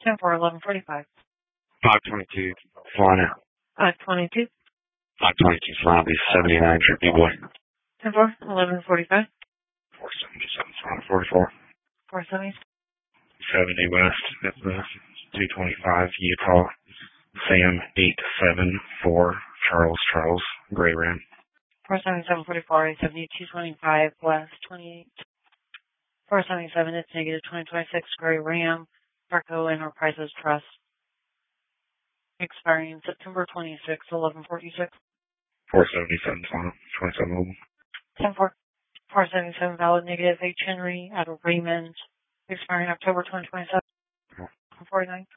for 11:45. 522, flying out. 5:22. 522, flying be 79, Trip boy. 10 for 11:45. 477, flying 44. 470. 70 West, that's the 225, Utah. Sam 874, Charles, Gray Ram. 477.44, 870, 225 West, 28. 477, it's negative 2026, Gray Ram, Marco Enterprises Trust. Expiring September 26, 11:46. 477, flying 27 mobile. 10 for 477, valid negative H. Henry out of Raymond. Expiring October 2027. 49.